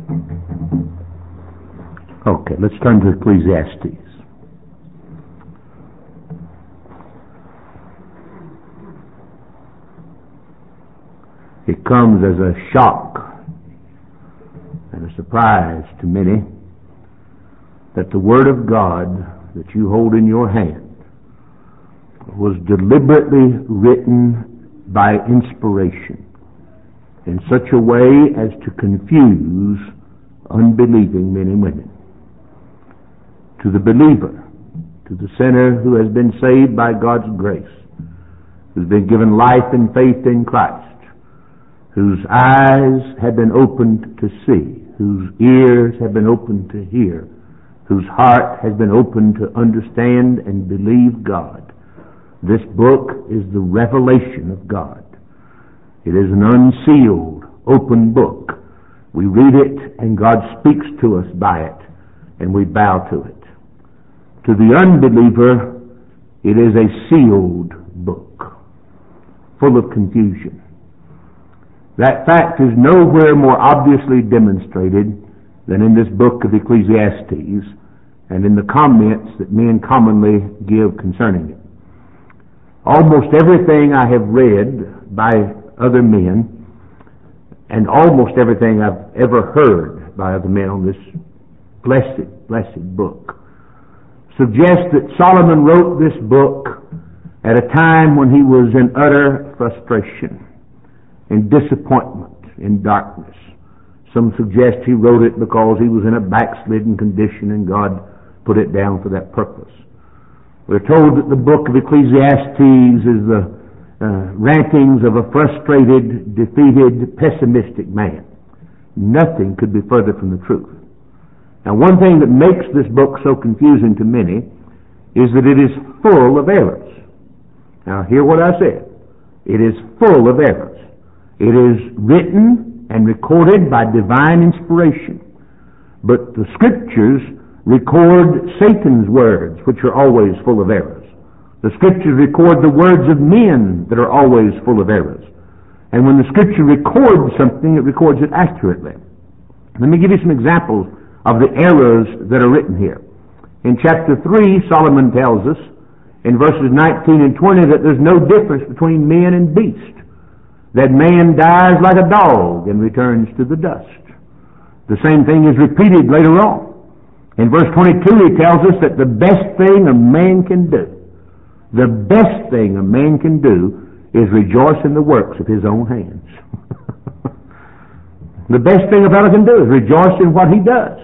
Okay, let's turn to Ecclesiastes. It comes as a shock and a surprise to many that the Word of God that you hold in your hand was deliberately written by inspiration in such a way as to confuse unbelieving men and women. To the believer, to the sinner who has been saved by God's grace, who's been given life and faith in Christ, whose eyes have been opened to see, whose ears have been opened to hear, whose heart has been opened to understand and believe God. This book is the revelation of God. It is an unsealed, open book. We read it and God speaks to us by it, and we bow to it. To the unbeliever, it is a sealed book, full of confusion. That fact is nowhere more obviously demonstrated than in this book of Ecclesiastes and in the comments that men commonly give concerning it. Almost everything I have read by other men, and almost everything I've ever heard by other men on this blessed book, suggests that Solomon wrote this book at a time when he was in utter frustration, in disappointment, in darkness. Some suggest he wrote it because he was in a backslidden condition and God put it down for that purpose. We're told that the book of Ecclesiastes is the rantings of a frustrated, defeated, pessimistic man. Nothing could be further from the truth. Now, one thing that makes this book so confusing to many is that it is full of errors. Now, hear what I said. It is full of errors. It is written and recorded by divine inspiration. But the Scriptures record Satan's words, which are always full of errors. The Scriptures record the words of men that are always full of errors. And when the Scripture records something, it records it accurately. Let me give you some examples of the errors that are written here. In chapter 3, Solomon tells us in verses 19 and 20 that there's no difference between man and beast, that man dies like a dog and returns to the dust. The same thing is repeated later on. In verse 22, he tells us that the best thing a man can do, is rejoice in the works of his own hands. The best thing a fellow can do is rejoice in what he does.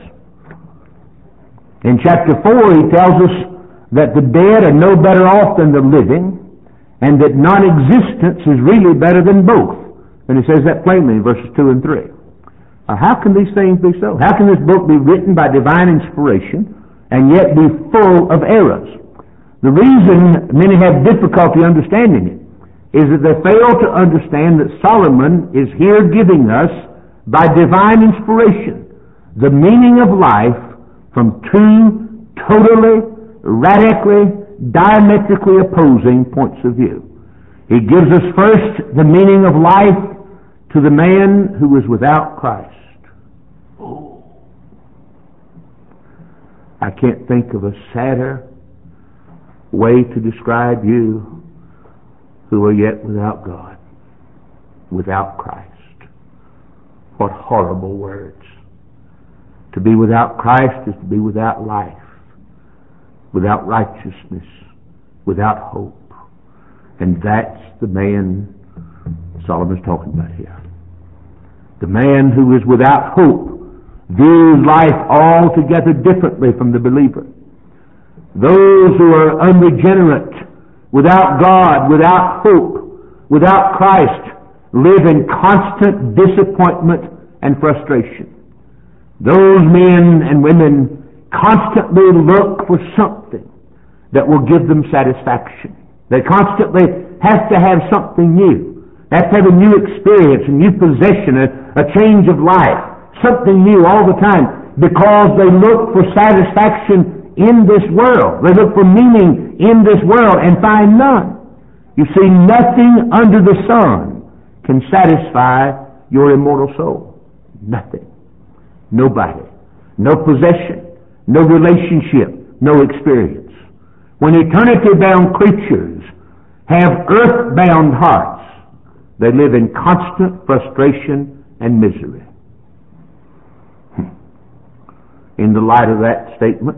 In chapter 4, he tells us that the dead are no better off than the living, and that non-existence is really better than both. And he says that plainly in verses 2 and 3. How can these things be so? How can this book be written by divine inspiration and yet be full of errors? The reason many have difficulty understanding it is that they fail to understand that Solomon is here giving us, by divine inspiration, the meaning of life from two totally, radically, diametrically opposing points of view. He gives us first the meaning of life to the man who is without Christ. Oh, I can't think of a sadder way to describe you who are yet without God, without Christ. What horrible words. To be without Christ is to be without life, without righteousness, without hope. And that's the man Solomon's talking about here. The man who is without hope views life altogether differently from the believer. Those who are unregenerate, without God, without hope, without Christ, live in constant disappointment and frustration. Those men and women constantly look for something that will give them satisfaction. They constantly have to have something new. They have to have a new experience, a new possession, a change of life, something new all the time, because they look for satisfaction in this world. They look for meaning in this world and find none. You see, nothing under the sun can satisfy your immortal soul. Nothing. Nobody. No possession. No relationship. No experience. When eternity-bound creatures have earth-bound hearts, they live in constant frustration and misery. In the light of that statement,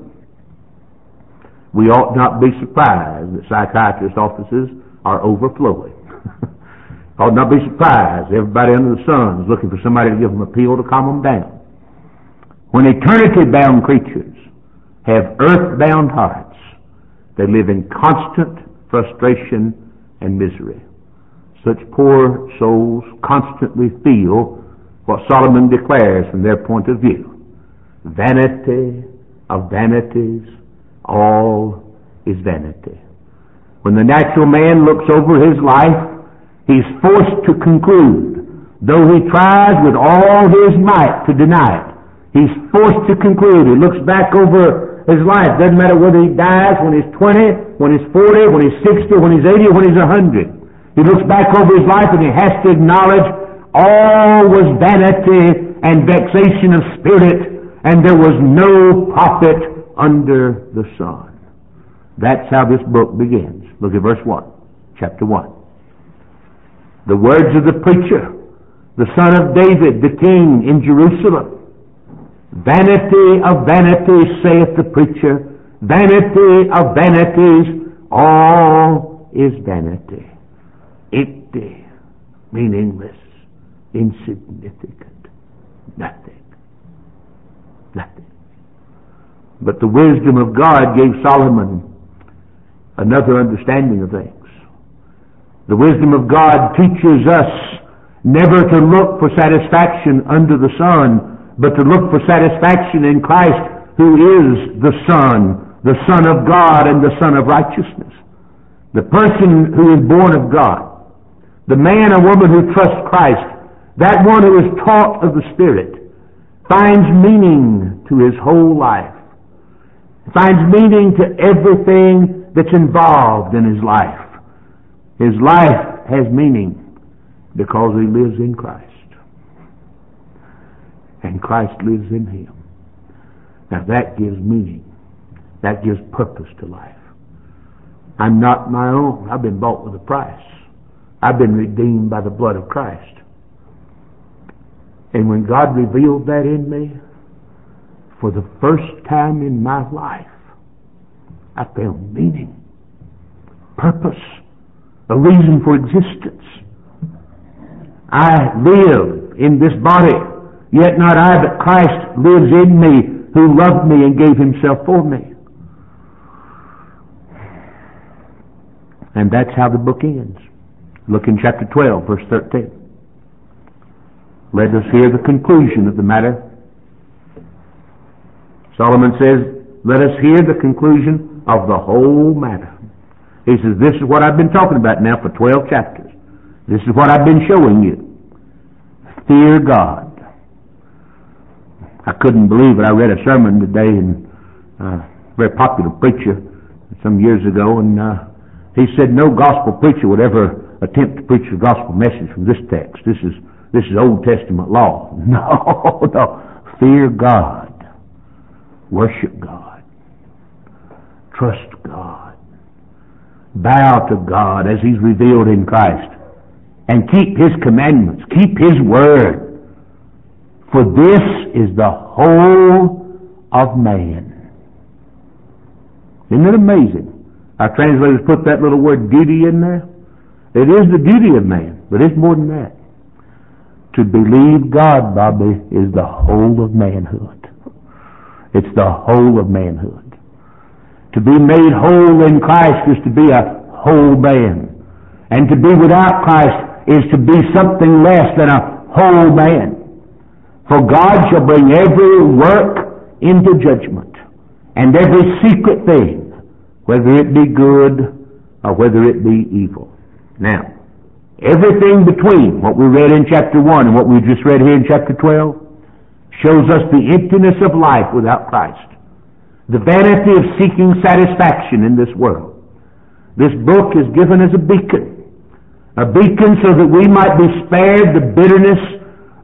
we ought not be surprised that psychiatrist offices are overflowing. Ought not be surprised everybody under the sun is looking for somebody to give them a pill to calm them down. When eternity-bound creatures have earth-bound hearts, they live in constant frustration and misery. Such poor souls constantly feel what Solomon declares from their point of view. Vanity of vanities, all is vanity. When the natural man looks over his life, he's forced to conclude, though he tries with all his might to deny it, he's forced to conclude. He looks back over his life. Doesn't matter whether he dies when he's 20, when he's 40, when he's 60, when he's 80, or when he's 100. He looks back over his life and he has to acknowledge all was vanity and vexation of spirit, and there was no profit under the sun. That's how this book begins. Look at verse 1, chapter 1. The words of the preacher, the son of David, the king in Jerusalem. Vanity of vanities, saith the preacher, vanity of vanities, all is vanity. Empty, meaningless, insignificant, nothing. Nothing. But the wisdom of God gave Solomon another understanding of things. The wisdom of God teaches us never to look for satisfaction under the sun, but to look for satisfaction in Christ, who is the Son of God and the Son of righteousness. The person who is born of God, the man or woman who trusts Christ, that one who is taught of the Spirit, finds meaning to his whole life, finds meaning to everything that's involved in his life. His life has meaning because he lives in Christ. And Christ lives in him. Now that gives meaning. That gives purpose to life. I'm not my own. I've been bought with a price. I've been redeemed by the blood of Christ. And when God revealed that in me, for the first time in my life, I found meaning, purpose, a reason for existence. I live in this body, yet not I, but Christ lives in me, who loved me and gave himself for me. And that's how the book ends. Look in chapter 12, verse 13. Let us hear the conclusion of the matter. Solomon says, let us hear the conclusion of the whole matter. He says, this is what I've been talking about now for 12 chapters. This is what I've been showing you. Fear God. I couldn't believe it. I read a sermon today, and a very popular preacher some years ago, and he said no gospel preacher would ever attempt to preach a gospel message from this text. This is Old Testament law. No. Fear God. Worship God. Trust God. Bow to God as he's revealed in Christ. And keep his commandments. Keep his word. For this is the whole of man. Isn't it amazing? Our translators put that little word duty in there. It is the duty of man, but it's more than that. To believe God, Bobby, is the whole of manhood. It's the whole of manhood. To be made whole in Christ is to be a whole man. And to be without Christ is to be something less than a whole man. For God shall bring every work into judgment, and every secret thing, whether it be good or whether it be evil. Now, everything between what we read in chapter 1 and what we just read here in chapter 12 shows us the emptiness of life without Christ. The vanity of seeking satisfaction in this world. This book is given as a beacon so that we might be spared the bitterness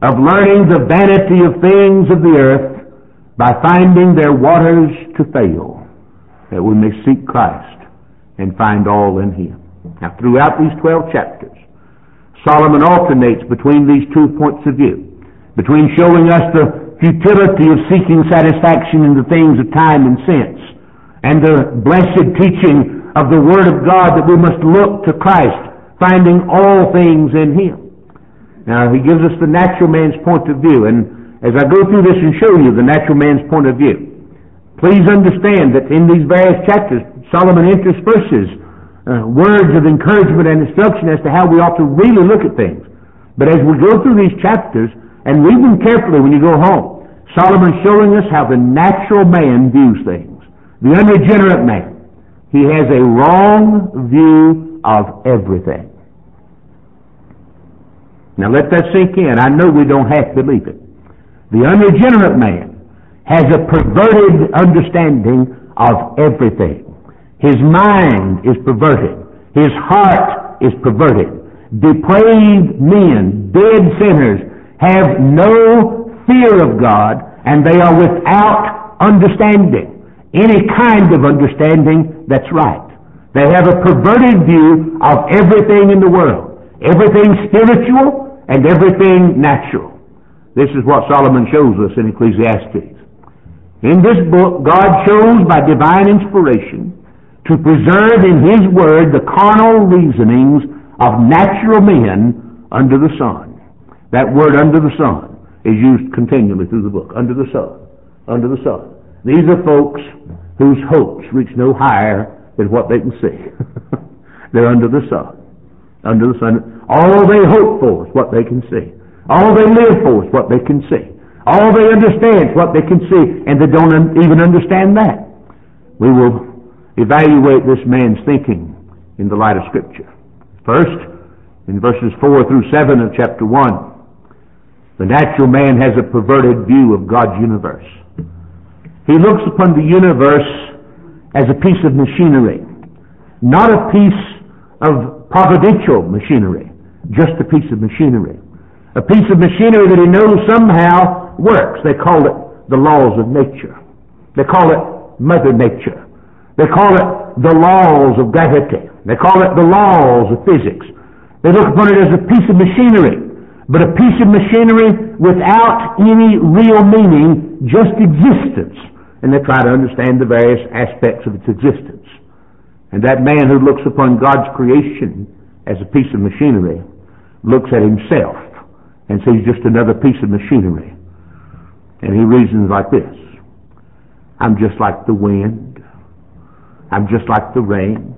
of learning the vanity of things of the earth by finding their waters to fail, that we may seek Christ and find all in Him. Now, throughout these 12 chapters, Solomon alternates between these two points of view, between showing us the futility of seeking satisfaction in the things of time and sense, and the blessed teaching of the Word of God that we must look to Christ, finding all things in Him. Now, he gives us the natural man's point of view, and as I go through this and show you the natural man's point of view, please understand that in these various chapters, Solomon intersperses words of encouragement and instruction as to how we ought to really look at things. But as we go through these chapters, and read them carefully when you go home, Solomon's showing us how the natural man views things. The unregenerate man, he has a wrong view of everything. Now let that sink in. I know we don't have to believe it. The unregenerate man has a perverted understanding of everything. His mind is perverted. His heart is perverted. Depraved men, dead sinners, have no fear of God, and they are without understanding. Any kind of understanding that's right. They have a perverted view of everything in the world. Everything spiritual and everything natural. This is what Solomon shows us in Ecclesiastes. In this book, God chose by divine inspiration to preserve in His Word the carnal reasonings of natural men under the sun. That word under the sun is used continually through the book. Under the sun. Under the sun. These are folks whose hopes reach no higher than what they can see. They're under the sun. Under the sun. All they hope for is what they can see. All they live for is what they can see. All they understand is what they can see, and they don't even understand that. We will evaluate this man's thinking in the light of Scripture. First, in verses 4 through 7 of chapter 1, the natural man has a perverted view of God's universe. He looks upon the universe as a piece of machinery, not a piece of providential machinery, just a piece of machinery. A piece of machinery that he knows somehow works. They call it the laws of nature. They call it Mother Nature. They call it the laws of gravity. They call it the laws of physics. They look upon it as a piece of machinery, but a piece of machinery without any real meaning, just existence. And they try to understand the various aspects of its existence. And that man who looks upon God's creation as a piece of machinery looks at himself and sees just another piece of machinery. And he reasons like this: I'm just like the wind. I'm just like the rain.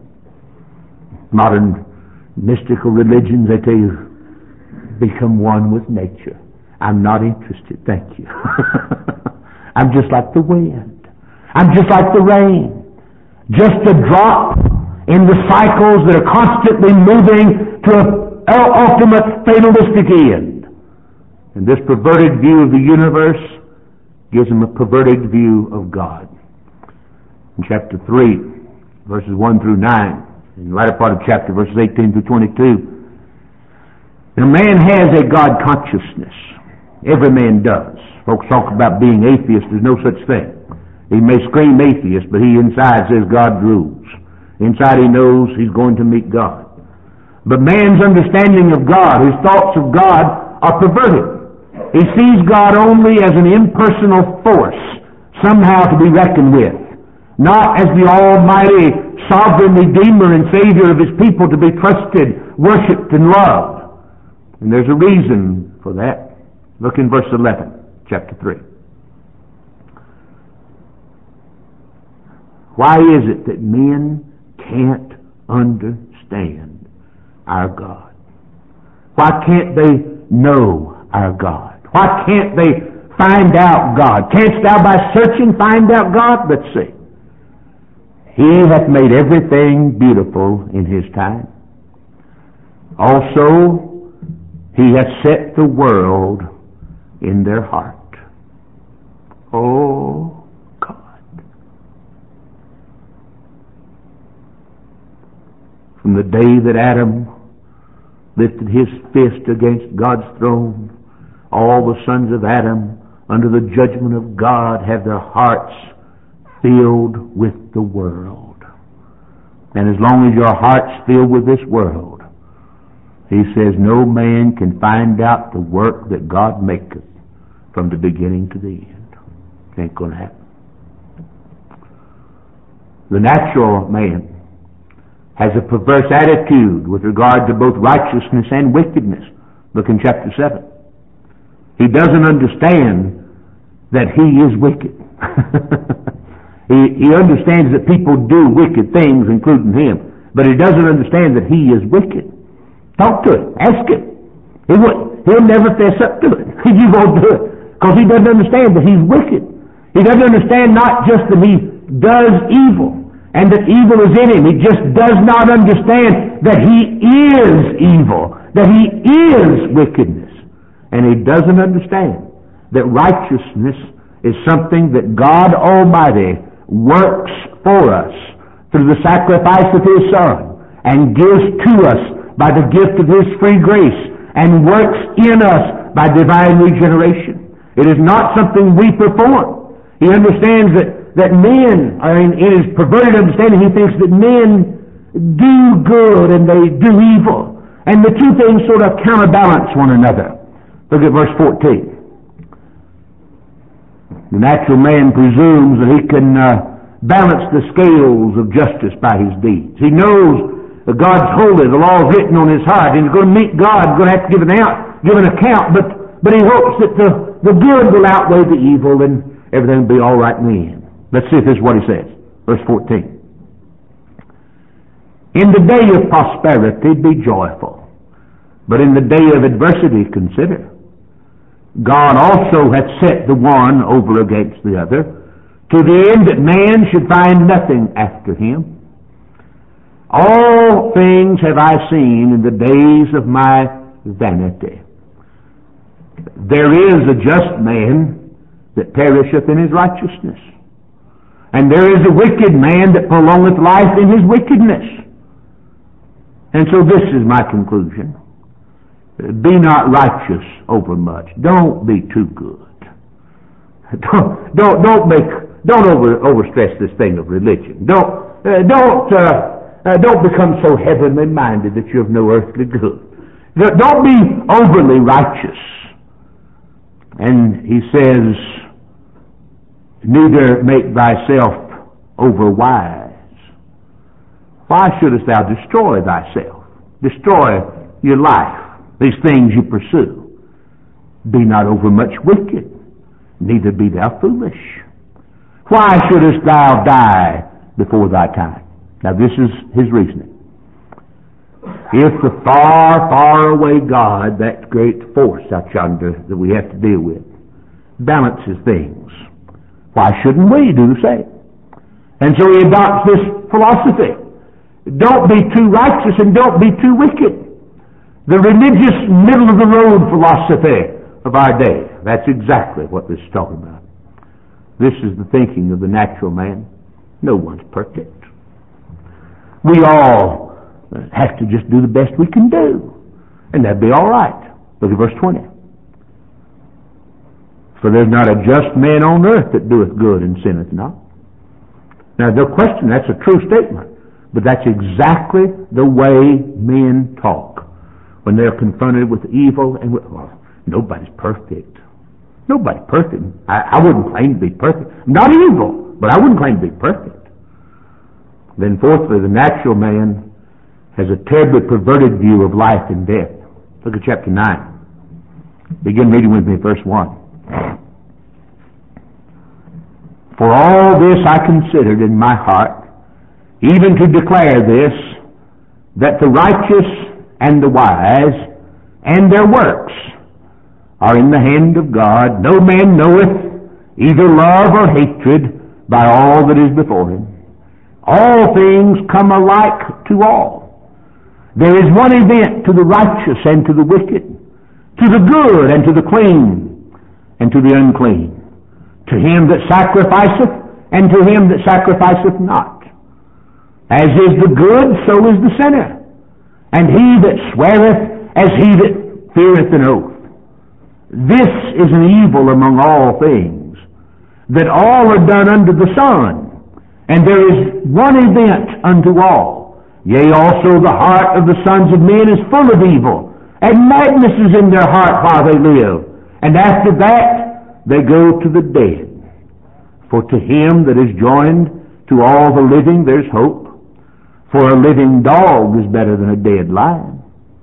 Modern mystical religions, they tell you, become one with nature. I'm not interested, thank you. I'm just like the wind. I'm just like the rain. Just a drop in the cycles that are constantly moving to an ultimate fatalistic end. And this perverted view of the universe gives him a perverted view of God. In chapter 3, verses 1 through 9, in the latter part of chapter, verses 18 through 22, now man has a God consciousness. Every man does. Folks talk about being atheist. There's no such thing. He may scream atheist, but he inside says God rules. Inside he knows he's going to meet God. But man's understanding of God, his thoughts of God, are perverted. He sees God only as an impersonal force, somehow to be reckoned with, not as the almighty, sovereign Redeemer and Savior of His people to be trusted, worshipped, and loved. And there's a reason for that. Look in verse 11, chapter 3. Why is it that men can't understand our God? Why can't they know our God? Why can't they find out God? Canst thou by searching find out God? Let's see. He hath made everything beautiful in His time. Also, He hath set the world in their heart. Oh, God. From the day that Adam lifted his fist against God's throne, all the sons of Adam under the judgment of God have their hearts filled with the world. And as long as your heart's filled with this world, he says, no man can find out the work that God maketh from the beginning to the end. It ain't going to happen. The natural man has a perverse attitude with regard to both righteousness and wickedness. Look in chapter 7. He doesn't understand that he is wicked. he understands that people do wicked things, including him, but he doesn't understand that he is wicked. Talk to him. Ask him. He'll never fess up to it. You won't do it, because he doesn't understand that he's wicked. He doesn't understand not just that he does evil and that evil is in him. He just does not understand that he is evil, that he is wickedness. And he doesn't understand that righteousness is something that God Almighty works for us through the sacrifice of His Son and gives to us by the gift of His free grace and works in us by divine regeneration. It is not something we perform. He understands that men, in his perverted understanding, he thinks that men do good and they do evil. And the two things sort of counterbalance one another. Look at verse 14. The natural man presumes that he can balance the scales of justice by his deeds. He knows that God's holy, the law is written on his heart, and he's going to meet God, going to have to give an account, but he hopes that the good will outweigh the evil and everything will be all right in the end. Let's see if this is what he says. Verse 14. In the day of prosperity be joyful, but in the day of adversity consider. God also hath set the one over against the other, to the end that man should find nothing after him. All things have I seen in the days of my vanity. There is a just man that perisheth in his righteousness, and there is a wicked man that prolongeth life in his wickedness. And so this is my conclusion. Be not righteous over much. Don't be too good. Don't overstress this thing of religion. Don't become so heavenly minded that you have no earthly good. Don't be overly righteous. And he says, neither make thyself over wise. Why shouldest thou destroy thyself? Destroy your life, these things you pursue. Be not overmuch wicked, neither be thou foolish. Why shouldest thou die before thy time? Now this is his reasoning. If the far, far away God, that great force out yonder that we have to deal with, balances things, why shouldn't we do the same? And so he adopts this philosophy. Don't be too righteous and don't be too wicked. The religious middle-of-the-road philosophy of our day. That's exactly what this is talking about. This is the thinking of the natural man. No one's perfect. We all have to just do the best we can do, and that'd be all right. Look at verse 20. For there's not a just man on earth that doeth good and sinneth not. Now, no question, that's a true statement. But that's exactly the way men talk when they're confronted with evil and nobody's perfect. Nobody's perfect. I wouldn't claim to be perfect. I'm not evil, but I wouldn't claim to be perfect. Then fourthly, the natural man has a terribly perverted view of life and death. Look at chapter 9. Begin reading with me verse 1. For all this I considered in my heart, even to declare this, that the righteous and the wise and their works are in the hand of God. No man knoweth either love or hatred by all that is before him. All things come alike to all. There is one event to the righteous and to the wicked, to the good and to the clean, and to the unclean, to him that sacrificeth and to him that sacrificeth not. As is the good, so is the sinner, and he that sweareth as he that feareth an oath. this is an evil among all things, that all are done under the sun, and there is one event unto all. Yea, also the heart of the sons of men is full of evil, and madness is in their heart while they live. And after that they go to the dead. For to him that is joined to all the living there's hope. For a living dog is better than a dead lion.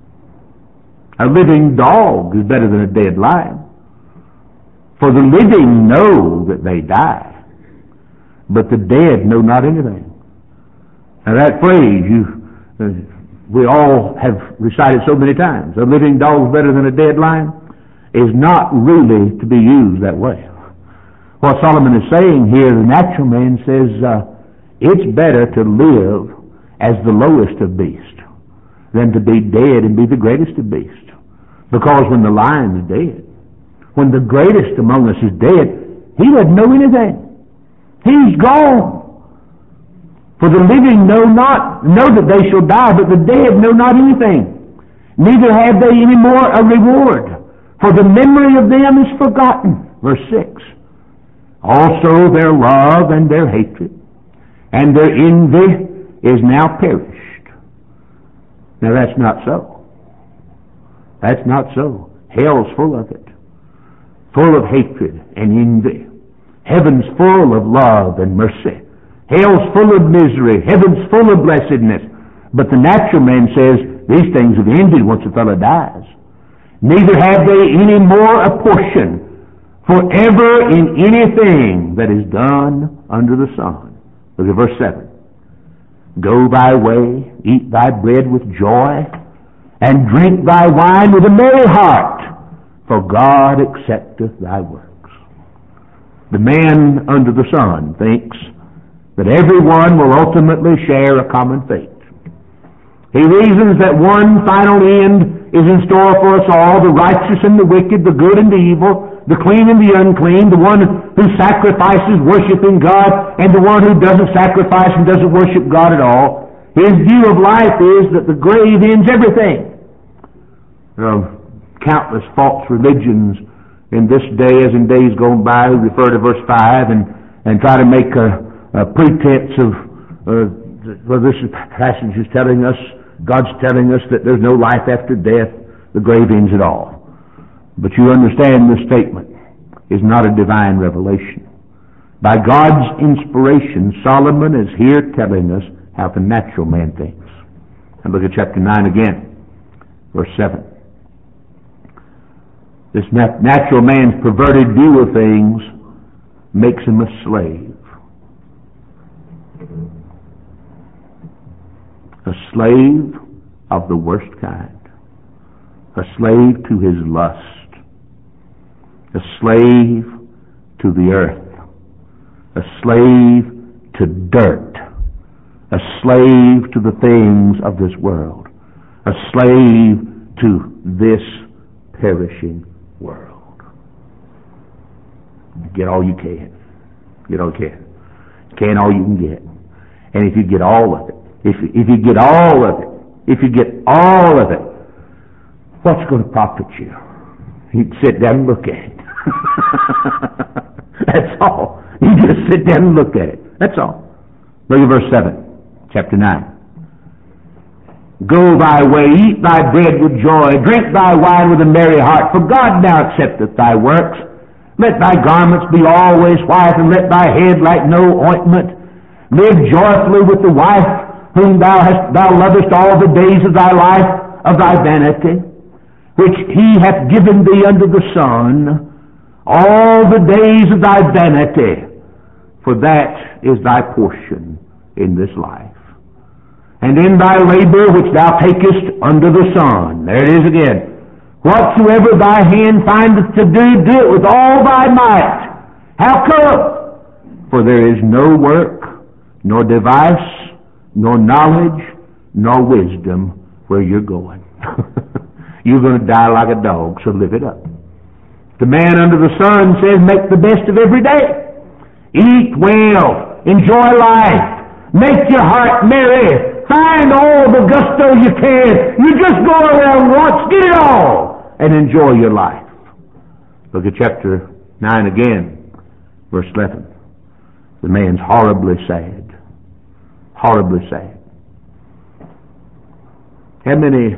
A living dog is better than a dead lion. For the living know that they die, but the dead know not anything. Now that phrase we all have recited so many times, a living dog is better than a dead lion, is not really to be used that way. What Solomon is saying here, the natural man says, it's better to live as the lowest of beasts than to be dead and be the greatest of beasts. Because when the lion's dead, when the greatest among us is dead, he doesn't know anything. He's gone. For the living know that they shall die, but the dead know not anything. Neither have they any more a reward, for the memory of them is forgotten. Verse 6. Also their love and their hatred and their envy is now perished. Now that's not so. That's not so. Hell's full of it. Full of hatred and envy. Heaven's full of love and mercy. Hell's full of misery. Heaven's full of blessedness. But the natural man says, these things have ended once a fellow dies. Neither have they any more a portion forever in anything that is done under the sun. Look at verse 7. Go thy way, eat thy bread with joy, and drink thy wine with a merry heart, for God accepteth thy works. The man under the sun thinks that everyone will ultimately share a common fate. He reasons that one final end is in store for us all, the righteous and the wicked, the good and the evil, the clean and the unclean, the one who sacrifices worshiping God, and the one who doesn't sacrifice and doesn't worship God at all. His view of life is that the grave ends everything. There are countless false religions in this day as in days gone by who refer to verse 5 and try to make a pretense of, this passage is telling us, God's telling us that there's no life after death, the grave ends it all. But you understand this statement is not a divine revelation. By God's inspiration, Solomon is here telling us how the natural man thinks. And look at chapter 9 again, verse 7. This natural man's perverted view of things makes him a slave. A slave of the worst kind. A slave to his lust. A slave to the earth. A slave to dirt. A slave to the things of this world. A slave to this perishing world. Get all you can. Get all you can. Can all you can get. And if you get all of it, if you get all of it, if you get all of it, what's going to profit you? You'd sit down and look at it. That's all. You just sit down and look at it. That's all. Look at verse 7, chapter 9. Go thy way, eat thy bread with joy, drink thy wine with a merry heart, for God now accepteth thy works. Let thy garments be always white, and let thy head like no ointment. Live joyfully with the wife whom thou lovest all the days of thy life, of thy vanity, which he hath given thee under the sun, all the days of thy vanity, for that is thy portion in this life. And in thy labor which thou takest under the sun, there it is again, whatsoever thy hand findeth to do, do it with all thy might. How come? For there is no work, nor device, nor knowledge, nor wisdom where you're going. You're going to die like a dog, so live it up. The man under the sun says, make the best of every day. Eat well, enjoy life, make your heart merry, find all the gusto you can. You just go around once, get it all, and enjoy your life. Look at chapter 9 again, verse 11. The man's horribly sad. Horribly sad. How many,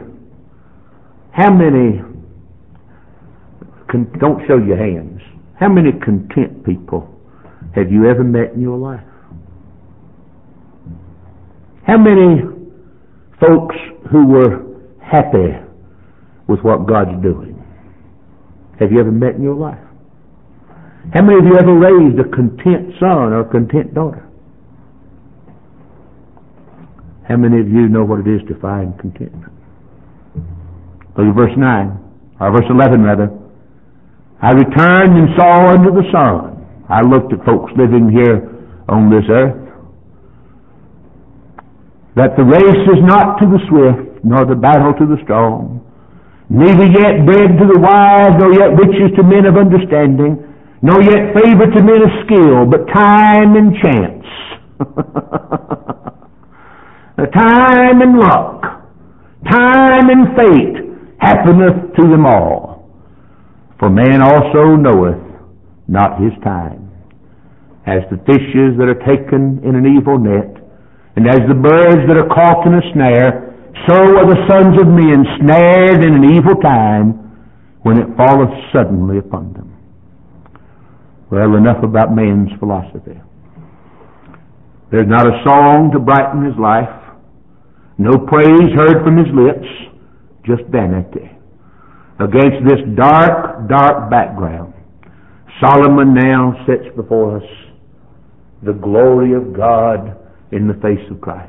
don't show your hands, how many content people have you ever met in your life? How many folks who were happy with what God's doing have you ever met in your life? How many of you ever raised a content son or a content daughter? How many of you know what it is to find contentment? Look at verse 9, or verse 11 rather. I returned and saw under the sun. I looked at folks living here on this earth, that the race is not to the swift, nor the battle to the strong, neither yet bread to the wise, nor yet riches to men of understanding, nor yet favor to men of skill, but time and chance. Time and luck, time and fate happeneth to them all. For man also knoweth not his time. As the fishes that are taken in an evil net, and as the birds that are caught in a snare, so are the sons of men snared in an evil time, when it falleth suddenly upon them. Well, enough about man's philosophy. There's not a song to brighten his life, no praise heard from his lips, just vanity. Against this dark, dark background, Solomon now sets before us the glory of God in the face of Christ.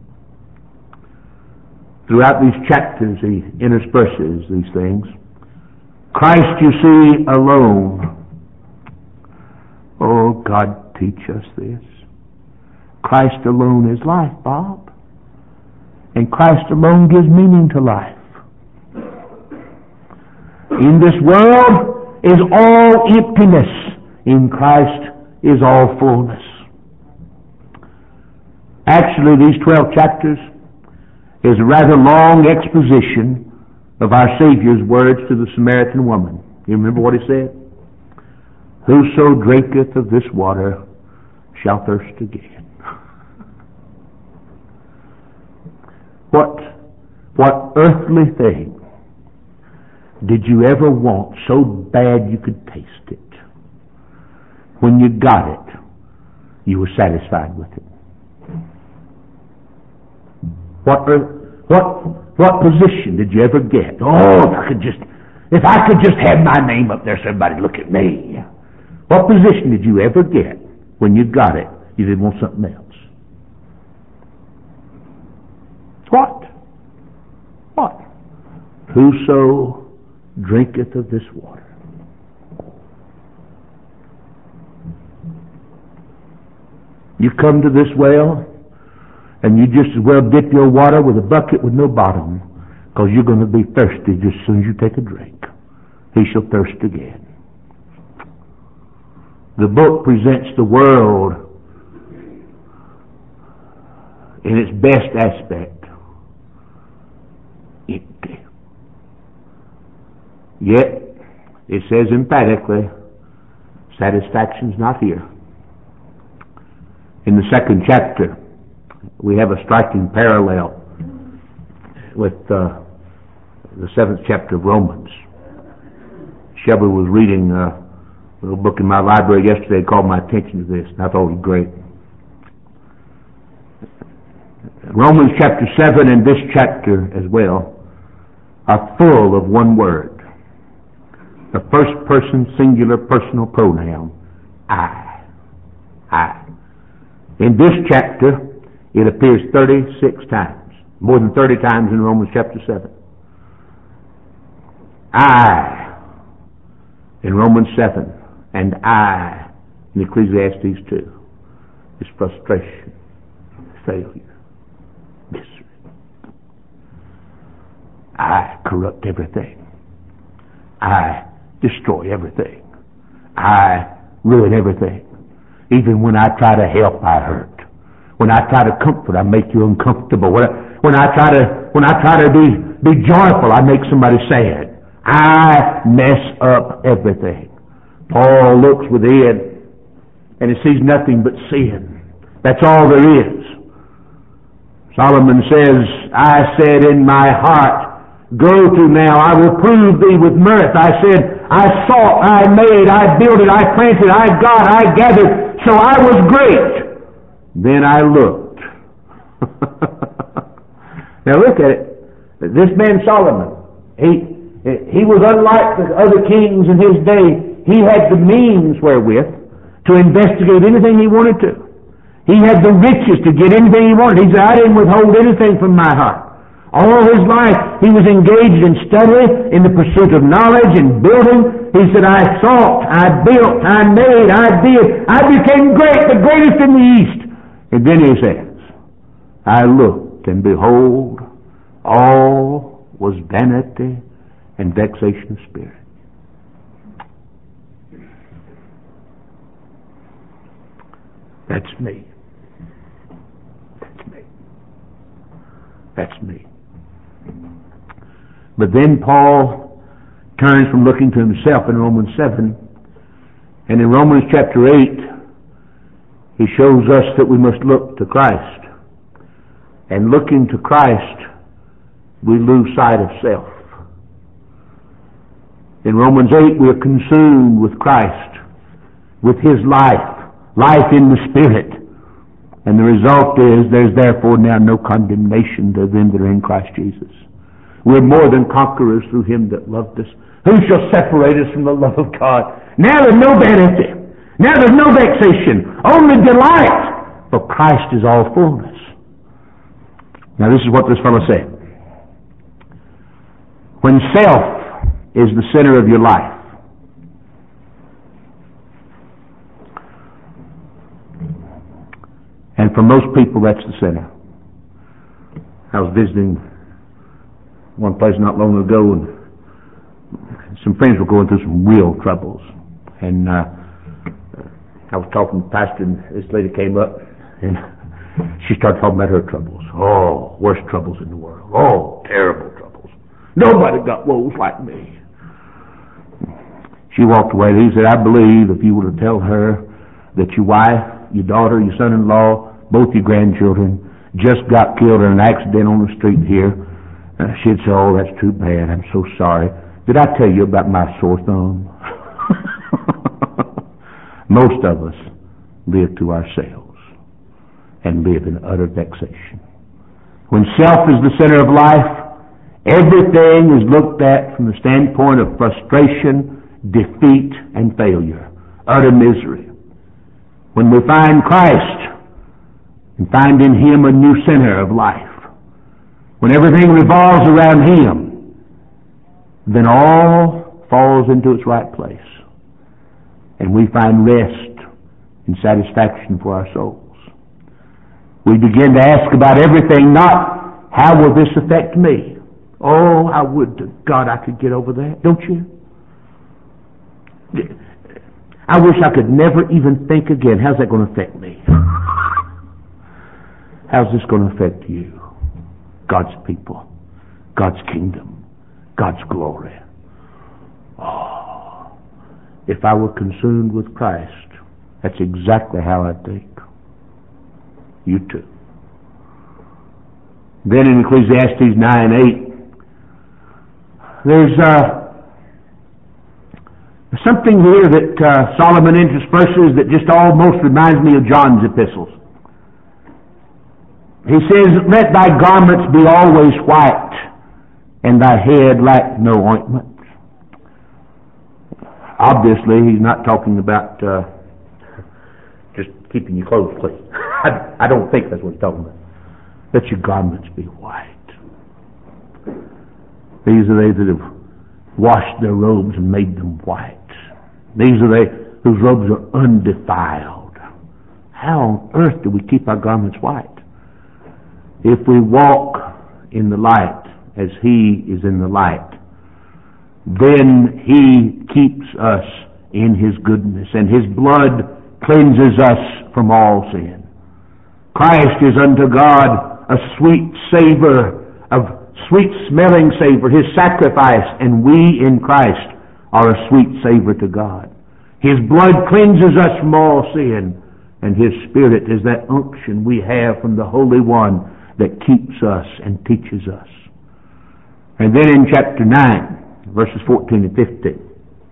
Throughout these chapters, he intersperses these things. Christ, you see, alone. Oh, God, teach us this. Christ alone is life, Bob. And Christ alone gives meaning to life. In this world is all emptiness. In Christ is all fullness. Actually, these 12 chapters is a rather long exposition of our Savior's words to the Samaritan woman. You remember what he said? Whoso drinketh of this water shall thirst again. What earthly thing did you ever want so bad you could taste it? When you got it, you were satisfied with it. What position did you ever get? Oh, if I could just have my name up there so everybody look at me. What position did you ever get when you got it? You didn't want something else. What? Whoso drinketh of this water. You come to this well, and you just as well dip your water with a bucket with no bottom, because you're going to be thirsty just as soon as you take a drink. He shall thirst again. The book presents the world in its best aspect. Empty. Yet, it says emphatically, satisfaction's not here. In the second chapter, we have a striking parallel with the 7th chapter of Romans. Shelby was reading a little book in my library yesterday, called my attention to this, and I thought it was great. Romans chapter 7 and this chapter as well are full of one word. The first person singular personal pronoun, I. In this chapter, it appears 36 times, more than 30 times in Romans chapter 7. I in Romans 7, and I in Ecclesiastes 2 is frustration, failure, misery. I corrupt everything. I destroy everything. I ruin everything. Even when I try to help, I hurt. When I try to comfort, I make you uncomfortable. When I try to be joyful, I make somebody sad. I mess up everything. Paul looks within and he sees nothing but sin. That's all there is. Solomon says, I said in my heart, go to now, I will prove thee with mirth. I said, I sought, I made, I builded, I planted, I got, I gathered, so I was great. Then I looked. Now look at it. This man Solomon, he was unlike the other kings in his day. He had the means wherewith to investigate anything he wanted to. He had the riches to get anything he wanted. He said, I didn't withhold anything from my heart. All his life he was engaged in study, in the pursuit of knowledge and building. He said, I sought, I built, I made, I did. I became great, the greatest in the East. And then he says, I looked, and behold, all was vanity and vexation of spirit. That's me. That's me. That's me. But then Paul turns from looking to himself in Romans 7, and in Romans chapter 8, he shows us that we must look to Christ. And looking to Christ, we lose sight of self. In Romans 8, we are consumed with Christ, with His life in the Spirit. And the result is, there's therefore now no condemnation to them that are in Christ Jesus. We're more than conquerors through Him that loved us. Who shall separate us from the love of God? Now there's no vanity. Now there's no vexation. Only delight. For Christ is all fullness. Now this is what this fellow said. When self is the center of your life, and for most people that's the center. I was visiting one place not long ago, and some friends were going through some real troubles. And I was talking to the pastor, and this lady came up, and she started talking about her troubles. Oh, worst troubles in the world. Oh, terrible troubles. Nobody got woes like me. She walked away, and he said, I believe if you were to tell her that your wife, your daughter, your son-in-law, both your grandchildren just got killed in an accident on the street here, she'd say, oh, that's too bad. I'm so sorry. Did I tell you about my sore thumb? Most of us live to ourselves and live in utter vexation. When self is the center of life, everything is looked at from the standpoint of frustration, defeat, and failure, utter misery. When we find Christ and find in Him a new center of life, when everything revolves around Him, then all falls into its right place. And we find rest and satisfaction for our souls. We begin to ask about everything, not how will this affect me? Oh, I would to God I could get over that. Don't you? I wish I could never even think again. How's that going to affect me? How's this going to affect you? God's people, God's kingdom, God's glory. Oh, if I were consumed with Christ, that's exactly how I'd think. You too. Then in Ecclesiastes 9:8, there's something here that Solomon intersperses that just almost reminds me of John's epistles. He says, let thy garments be always white, and thy head lack no ointment. Obviously, he's not talking about just keeping your clothes clean. I don't think that's what he's talking about. Let your garments be white. These are they that have washed their robes and made them white. These are they whose robes are undefiled. How on earth do we keep our garments white? If we walk in the light as He is in the light, then He keeps us in His goodness, and His blood cleanses us from all sin. Christ is unto God a sweet savor, of sweet-smelling savor, His sacrifice, and we in Christ are a sweet savor to God. His blood cleanses us from all sin, and His Spirit is that unction we have from the Holy One that keeps us and teaches us. And then in chapter 9, verses 14 and 15,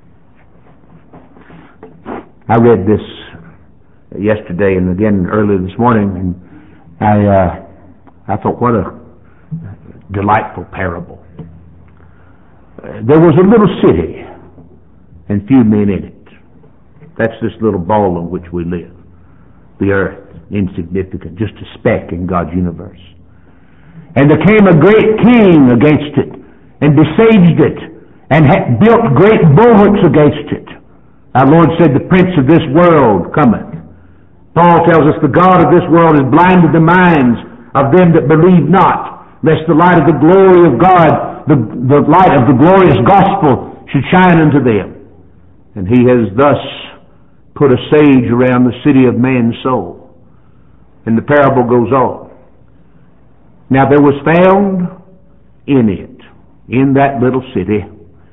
I read this yesterday and again earlier this morning, and I thought, what a delightful parable. There was a little city and few men in it. That's this little ball on which we live. The earth, insignificant, just a speck in God's universe. And there came a great king against it, and besieged it, and had built great bulwarks against it. Our Lord said, the prince of this world cometh. Paul tells us the God of this world has blinded the minds of them that believe not, lest the light of the glory of God, the light of the glorious gospel, should shine unto them. And He has thus put a sage around the city of man's soul. And the parable goes on. Now there was found in it, in that little city,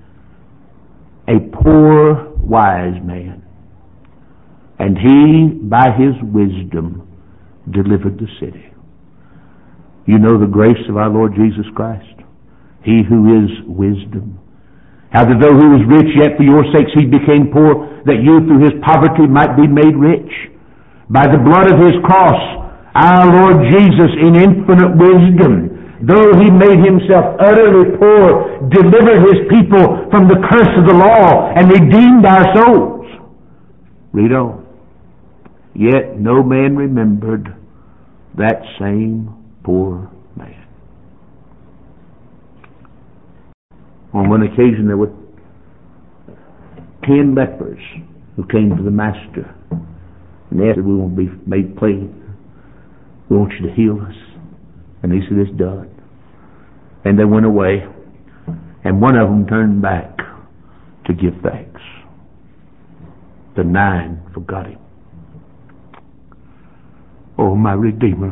a poor wise man. And he, by his wisdom, delivered the city. You know the grace of our Lord Jesus Christ, He who is wisdom. How that though He was rich, yet for your sakes He became poor, that you through His poverty might be made rich. By the blood of His cross, our Lord Jesus, in infinite wisdom, though He made Himself utterly poor, delivered His people from the curse of the law and redeemed our souls. Read on. Yet no man remembered that same poor man. On one occasion there were 10 lepers who came to the Master, and they said, we want to be made clean. We want you to heal us. And He said, it's done. And they went away, and one of them turned back to give thanks. The 9 forgot Him. Oh, my Redeemer.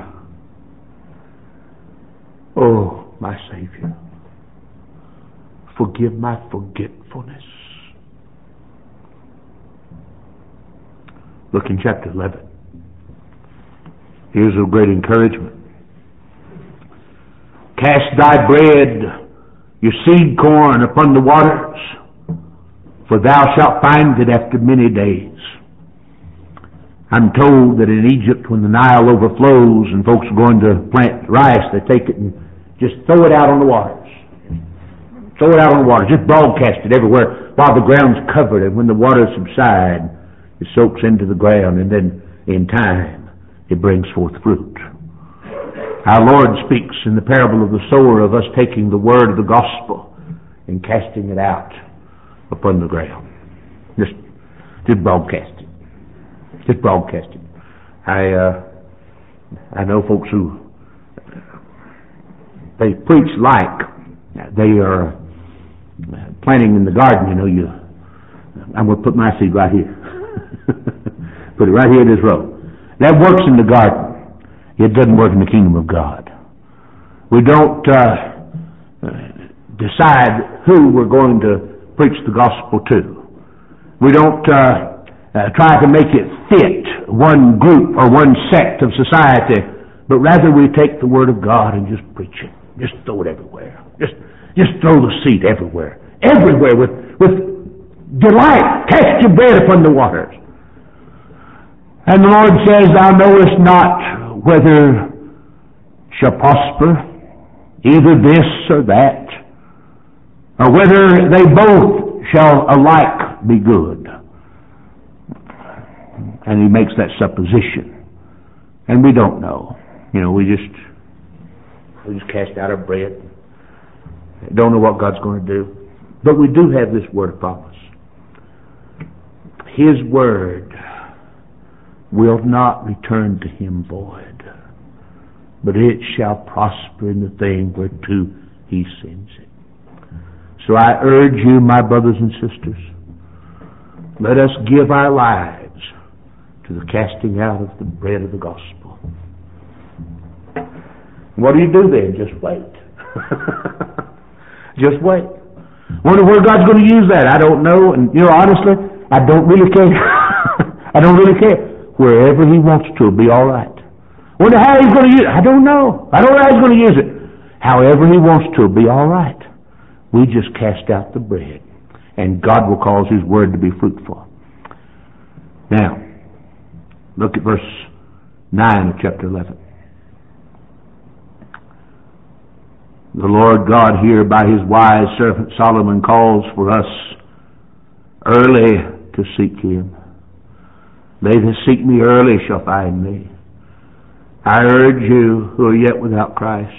Oh, my Savior. Forgive my forgetfulness. Look in chapter 11. Here's a great encouragement. Cast thy bread, your seed corn, upon the waters, for thou shalt find it after many days. I'm told that in Egypt, when the Nile overflows and folks are going to plant rice, they take it and just throw it out on the waters. Throw it out on the water. Just broadcast it everywhere while the ground's covered. And when the waters subside, it soaks into the ground. And then in time, it brings forth fruit. Our Lord speaks in the parable of the sower of us taking the word of the gospel and casting it out upon the ground. Just broadcast it. Just broadcast it. I know folks who they preach like they are planting in the garden. I'm going to put my seed right here. Put it right here in this row. That works in the garden. It doesn't work in the kingdom of God. We don't decide who we're going to preach the gospel to. We don't try to make it fit one group or one sect of society, but rather we take the word of God and just preach it. Just throw it everywhere. Just throw the seed everywhere. Everywhere with delight. Cast your bread upon the waters. And the Lord says, thou knowest not whether shall prosper, either this or that, or whether they both shall alike be good. And He makes that supposition. And we don't know. We just cast out our bread. Don't know what God's going to do. But we do have this word of promise. His word will not return to Him void, but it shall prosper in the thing whereto He sends it. So I urge you, my brothers and sisters, let us give our lives to the casting out of the bread of the gospel. What do you do then? Just wait. Just wait. Wonder where God's going to use that. I don't know. And honestly, I don't really care. I don't really care. Wherever He wants to, it'll be all right. Wonder how He's going to use it. I don't know. I don't know how He's going to use it. However He wants to, it'll be all right. We just cast out the bread, and God will cause His word to be fruitful. Now, look at verse 9 of chapter 11. The Lord God here, by His wise servant Solomon, calls for us early to seek Him. They that seek me early shall find me. I urge you who are yet without Christ,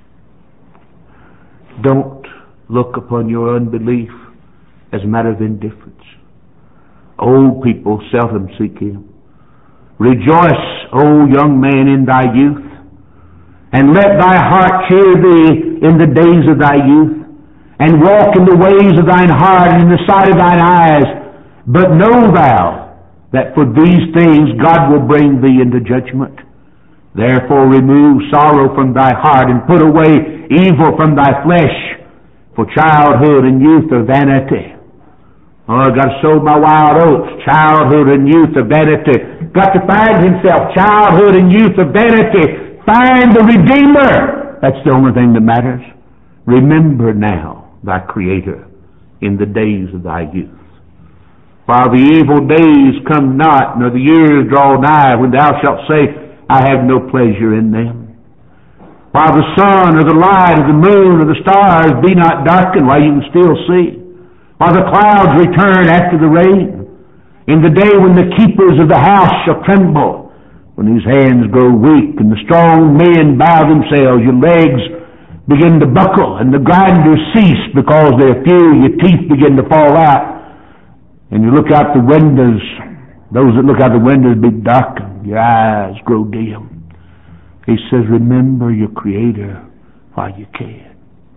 don't look upon your unbelief as a matter of indifference. Old people seldom seek Him. Rejoice, O young man, in thy youth, and let thy heart cheer thee in the days of thy youth, and walk in the ways of thine heart and in the sight of thine eyes. But know thou that for these things God will bring thee into judgment. Therefore remove sorrow from thy heart, and put away evil from thy flesh, for childhood and youth are vanity. Oh, I've got to sow my wild oats. Childhood and youth are vanity. Got to find himself. Childhood and youth are vanity. Find the Redeemer. That's the only thing that matters. Remember now thy Creator in the days of thy youth, while the evil days come not, nor the years draw nigh, when thou shalt say, I have no pleasure in them. While the sun or the light or the moon or the stars be not darkened, while you can still see. While the clouds return after the rain. In the day when the keepers of the house shall tremble, when whose hands grow weak and the strong men bow themselves, your legs begin to buckle and the grinders cease because they're few, your teeth begin to fall out, and you look out the windows, those that look out the windows be darkened, your eyes grow dim. He says, remember your Creator while you can.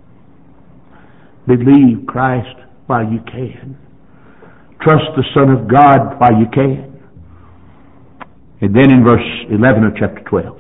Believe Christ while you can. Trust the Son of God while you can. And then in verse 11 of chapter 12,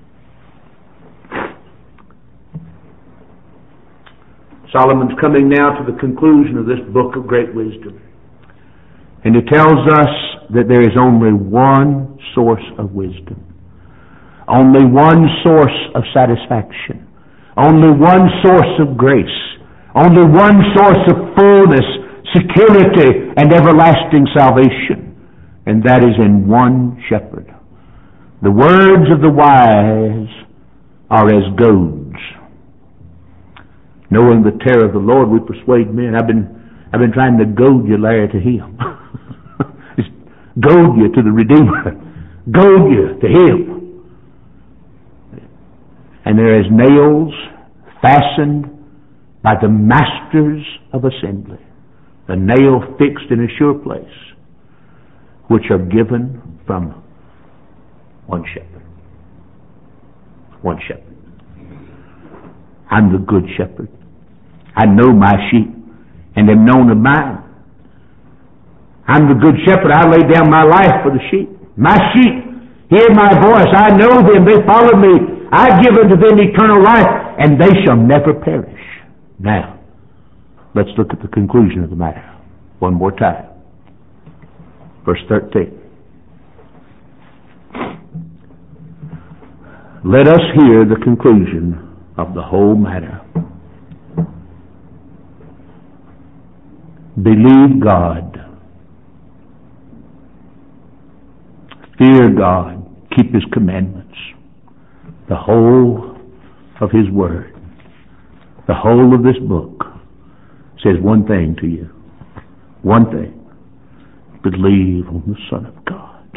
Solomon's coming now to the conclusion of this book of great wisdom. And he tells us that there is only one source of wisdom. Only one source of satisfaction. Only one source of grace. Only one source of fullness, security, and everlasting salvation. And that is in one shepherd. The words of the wise are as goads. Knowing the terror of the Lord, we persuade men. I've been trying to goad you, Larry, to Him. Just goad you to the Redeemer. Goad you to Him. And there is nails fastened by the masters of assembly, a nail fixed in a sure place, which are given from one shepherd. One shepherd. I'm the good shepherd. I know my sheep, and am known of mine. I'm the good shepherd. I lay down my life for the sheep. My sheep hear my voice. I know them. They follow me. I give unto them eternal life, and they shall never perish. Now, let's look at the conclusion of the matter one more time. Verse 13. Let us hear the conclusion of the whole matter. Believe God. Fear God. Keep His commandments. The whole of His Word, the whole of this book says one thing to you. One thing. Believe on the Son of God.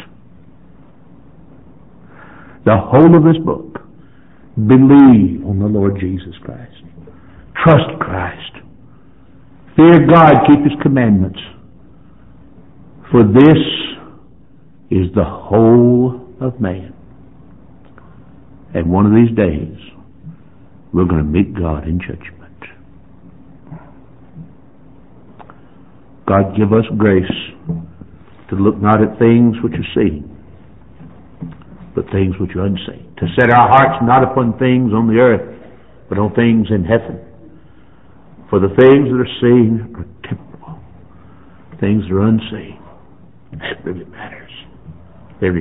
The whole of this book. Believe on the Lord Jesus Christ. Trust Christ. Fear God. Keep His commandments. For this is the whole of man. And one of these days, we're going to meet God in judgment. God, give us grace to look not at things which are seen, but things which are unseen. To set our hearts not upon things on the earth, but on things in heaven. For the things that are seen are temporal. Things that are unseen That really matters.